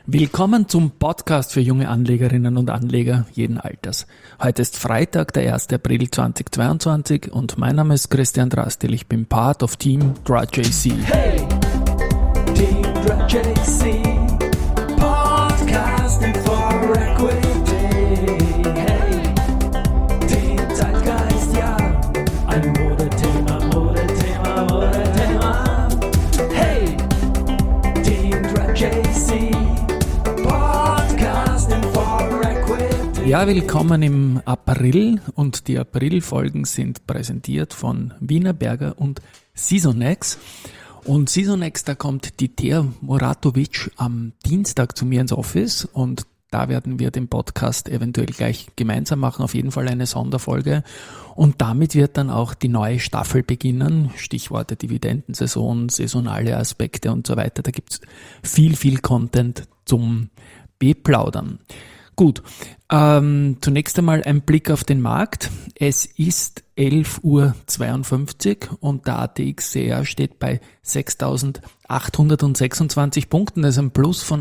Willkommen zum Podcast für junge Anlegerinnen und Anleger jeden Alters. Heute ist Freitag, der 1. April 2022 und mein Name ist Christian Drastil. Ich bin Part of Team DraJC. Hey, Team DraJC, Podcasting for Equity. Hey, Team Zeitgeist, ja, ein Modethema. Hey, Team DraJC, Podcasting for Equity. Ja, willkommen im April und die April-Folgen sind präsentiert von Wienerberger und Seasonex. Und Seasonex, da kommt die Thea Muratovic am Dienstag zu mir ins Office und da werden wir den Podcast eventuell gleich gemeinsam machen, auf jeden Fall eine Sonderfolge. Und damit wird dann auch die neue Staffel beginnen. Stichworte Dividendensaison, saisonale Aspekte und so weiter. Da gibt's viel Content zum Beplaudern. Gut, zunächst einmal ein Blick auf den Markt. Es ist 11:52 Uhr und der ATXCR steht bei 6.826 Punkten. Das ist ein Plus von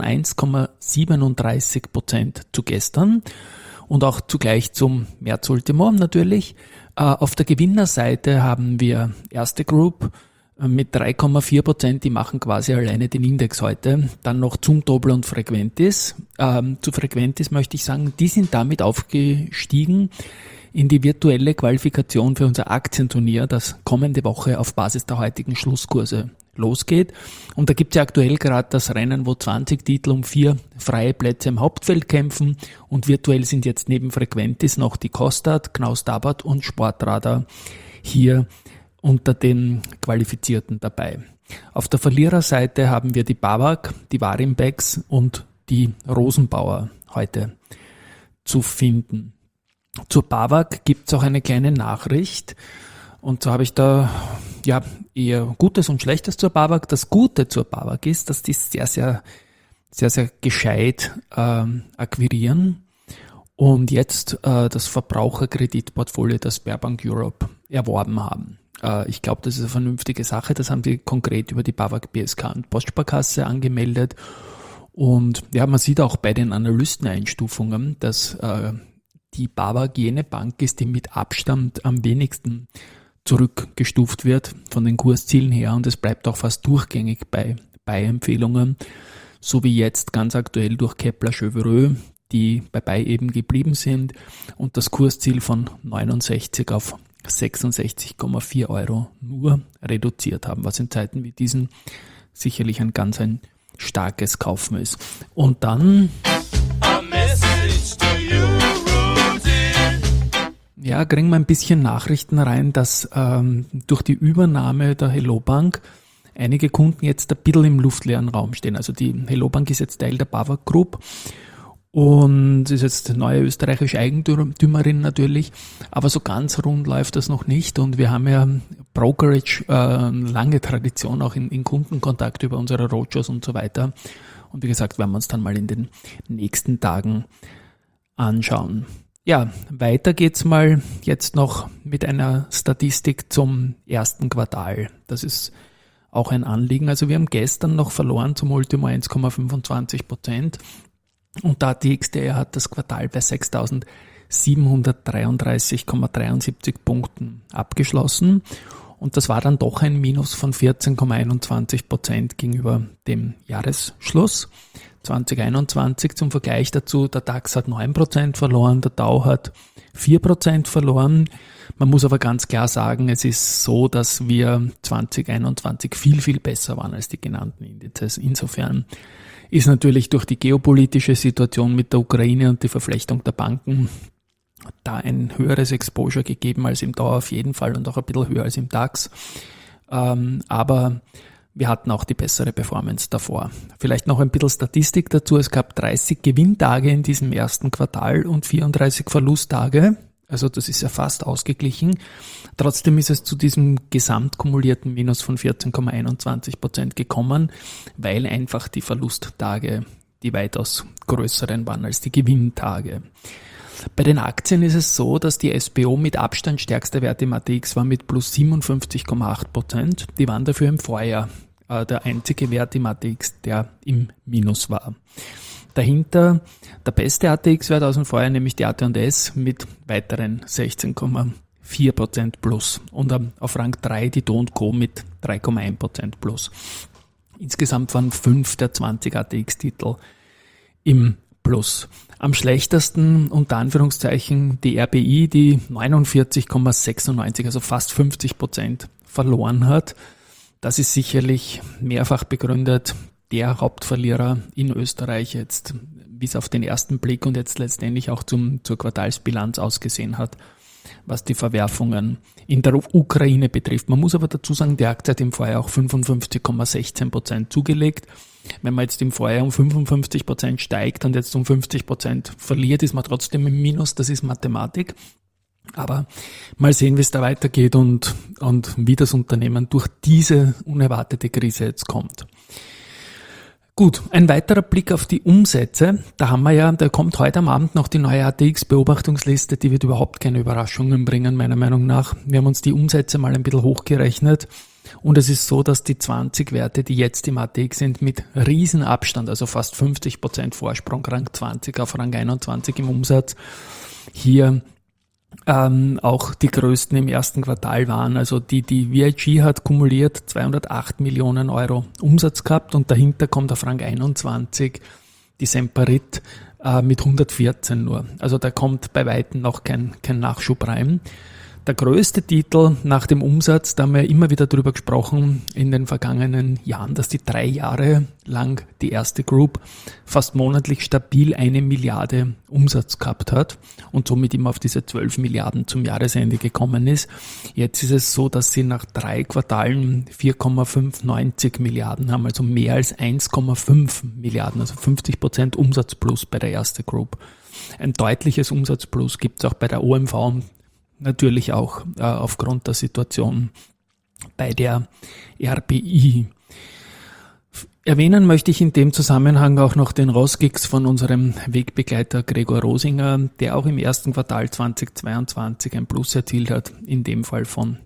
1,37% zu gestern und auch zugleich zum März-Ultimo natürlich. Auf der Gewinnerseite haben wir Erste Group mit 3,4%, die machen quasi alleine den Index heute. Dann noch Zumtobel und Frequentis. Zu Frequentis möchte ich sagen, die sind damit aufgestiegen in die virtuelle Qualifikation für unser Aktienturnier, das kommende Woche auf Basis der heutigen Schlusskurse losgeht. Und da gibt es ja aktuell gerade das Rennen, wo 20 Titel um 4 freie Plätze im Hauptfeld kämpfen. Und virtuell sind jetzt neben Frequentis noch die Kostat, Knaus Tabbert und Sportradar hier unter den Qualifizierten dabei. Auf der Verliererseite haben wir die BAWAG, die Warimbex und die Rosenbauer heute zu finden. Zur BAWAG gibt es auch eine kleine Nachricht und so habe ich da ja eher Gutes und Schlechtes zur BAWAG. Das Gute zur BAWAG ist, dass die sehr gescheit akquirieren und jetzt das Verbraucherkreditportfolio der Sberbank Europe erworben haben. Ich glaube, das ist eine vernünftige Sache. Das haben sie konkret über die BAWAG, BSK und Postsparkasse angemeldet. Und ja, man sieht auch bei den Analysteneinstufungen, dass die BAWAG jene Bank ist, die mit Abstand am wenigsten zurückgestuft wird von den Kurszielen her. Und es bleibt auch fast durchgängig bei Empfehlungen, so wie jetzt ganz aktuell durch Kepler Chevreux, die bei eben geblieben sind und das Kursziel von 69 auf 66,4 Euro nur reduziert haben, was in Zeiten wie diesen sicherlich ein starkes Kaufen ist. Und dann ja, kriegen wir ein bisschen Nachrichten rein, dass durch die Übernahme der Hello Bank einige Kunden jetzt ein bisschen im luftleeren Raum stehen. Also die Hello Bank ist jetzt Teil der BAWAG Group und ist jetzt neue österreichische Eigentümerin natürlich, aber so ganz rund läuft das noch nicht und wir haben ja Brokerage, lange Tradition auch in Kundenkontakt über unsere Roadshows und so weiter und wie gesagt, werden wir uns dann mal in den nächsten Tagen anschauen. Ja, weiter geht's mal jetzt noch mit einer Statistik zum ersten Quartal. Das ist auch ein Anliegen. Also wir haben gestern noch verloren zum Ultimo 1,25%. Und der ATXDR hat das Quartal bei 6.733,73 Punkten abgeschlossen. Und das war dann doch ein Minus von 14,21% gegenüber dem Jahresschluss 2021. Zum Vergleich dazu, der DAX hat 9% verloren, der Dow hat 4% verloren. Man muss aber ganz klar sagen, es ist so, dass wir 2021 viel besser waren als die genannten Indizes. Insofern ist natürlich durch die geopolitische Situation mit der Ukraine und die Verflechtung der Banken da ein höheres Exposure gegeben als im Dow auf jeden Fall und auch ein bisschen höher als im DAX. Aber wir hatten auch die bessere Performance davor. Vielleicht noch ein bisschen Statistik dazu. Es gab 30 Gewinntage in diesem ersten Quartal und 34 Verlusttage. Also das ist ja fast ausgeglichen. Trotzdem ist es zu diesem gesamtkumulierten Minus von 14,21% gekommen, weil einfach die Verlusttage die weitaus größeren waren als die Gewinntage. Bei den Aktien ist es so, dass die SBO mit Abstand stärkste Wert im ATX war mit plus 57,8%. Die waren dafür im Vorjahr der einzige Wert im ATX, der im Minus war. Dahinter der beste ATX-Wert aus dem Vorjahr, nämlich die AT&S mit weiteren 16,4% plus. Und auf Rang 3 die Do & Co mit 3,1% plus. Insgesamt waren 5 der 20 ATX-Titel im Plus. Am schlechtesten, unter Anführungszeichen, die RBI, die 49,96, also fast 50% verloren hat. Das ist sicherlich mehrfach begründet der Hauptverlierer in Österreich jetzt, wie es auf den ersten Blick und jetzt letztendlich auch zur Quartalsbilanz ausgesehen hat, was die Verwerfungen in der Ukraine betrifft. Man muss aber dazu sagen, die Aktie hat im Vorjahr auch 55,16% zugelegt. Wenn man jetzt im Vorjahr um 55% steigt und jetzt um 50% verliert, ist man trotzdem im Minus. Das ist Mathematik. Aber mal sehen, wie es da weitergeht und wie das Unternehmen durch diese unerwartete Krise jetzt kommt. Gut, ein weiterer Blick auf die Umsätze. Da kommt heute am Abend noch die neue ATX-Beobachtungsliste, die wird überhaupt keine Überraschungen bringen, meiner Meinung nach. Wir haben uns die Umsätze mal ein bisschen hochgerechnet und es ist so, dass die 20 Werte, die jetzt im ATX sind, mit Riesenabstand, also fast 50% Vorsprung, Rang 20 auf Rang 21 im Umsatz, hier auch die größten im ersten Quartal waren. Also die VIG hat kumuliert 208 Millionen Euro Umsatz gehabt und dahinter kommt auf Rang 21 die Semperit mit 114 nur. Also da kommt bei Weitem noch kein Nachschub rein. Der größte Titel nach dem Umsatz, da haben wir immer wieder drüber gesprochen in den vergangenen Jahren, dass die 3 Jahre lang die erste Group fast monatlich stabil 1 Milliarde Umsatz gehabt hat und somit immer auf diese 12 Milliarden zum Jahresende gekommen ist. Jetzt ist es so, dass sie nach 3 Quartalen 4,590 Milliarden haben, also mehr als 1,5 Milliarden, also 50% Umsatzplus bei der erste Group. Ein deutliches Umsatzplus gibt es auch bei der OMV, natürlich auch aufgrund der Situation bei der RBI. Erwähnen möchte ich in dem Zusammenhang auch noch den Rosgix von unserem Wegbegleiter Gregor Rosinger, der auch im ersten Quartal 2022 ein Plus erzielt hat, in dem Fall von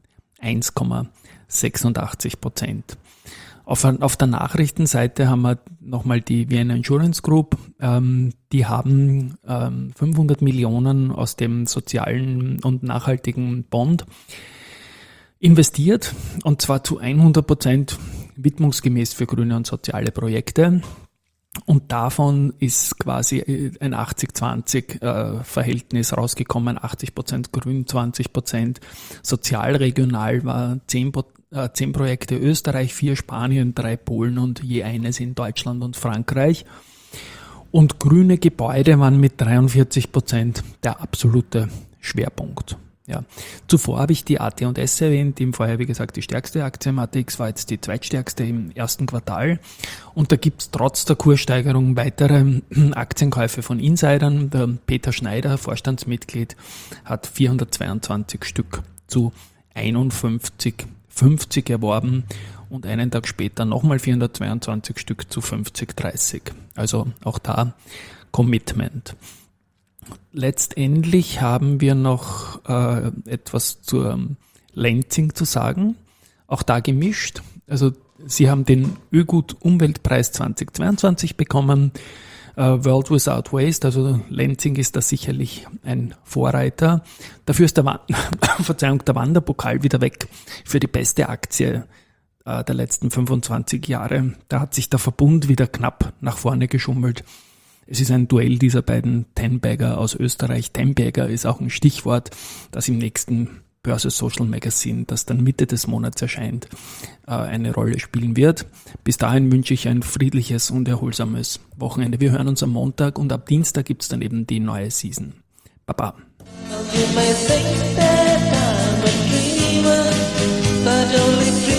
1,86%. Auf der Nachrichtenseite haben wir nochmal die Vienna Insurance Group. Die haben 500 Millionen aus dem sozialen und nachhaltigen Bond investiert und zwar zu 100% widmungsgemäß für grüne und soziale Projekte. Und davon ist quasi ein 80-20 Verhältnis rausgekommen, 80% grün, 20% sozial, regional war 10 Projekte Österreich, 4 Spanien, 3 Polen und je eines in Deutschland und Frankreich. Und grüne Gebäude waren mit 43% der absolute Schwerpunkt. Ja. Zuvor habe ich die AT&S erwähnt, die im Vorjahr, wie gesagt, die stärkste Aktie im ATX war jetzt die zweitstärkste im ersten Quartal. Und da gibt es trotz der Kurssteigerung weitere Aktienkäufe von Insidern. Der Peter Schneider, Vorstandsmitglied, hat 422 Stück zu 51,50 erworben und einen Tag später nochmal 422 Stück zu 50,30. Also auch da Commitment. Letztendlich haben wir noch etwas zur Lenzing zu sagen, auch da gemischt. Also sie haben den Ögut Umweltpreis 2022 bekommen, World Without Waste, also Lenzing ist da sicherlich ein Vorreiter. Dafür ist der Wanderpokal wieder weg für die beste Aktie der letzten 25 Jahre. Da hat sich der Verbund wieder knapp nach vorne geschummelt. Es ist ein Duell dieser beiden Ten-Bagger aus Österreich. Ten-Bagger ist auch ein Stichwort, das im nächsten Börse Social Magazine, das dann Mitte des Monats erscheint, eine Rolle spielen wird. Bis dahin wünsche ich ein friedliches und erholsames Wochenende. Wir hören uns am Montag und ab Dienstag gibt es dann eben die neue Season. Baba. You may think that I'm a dreamer, but only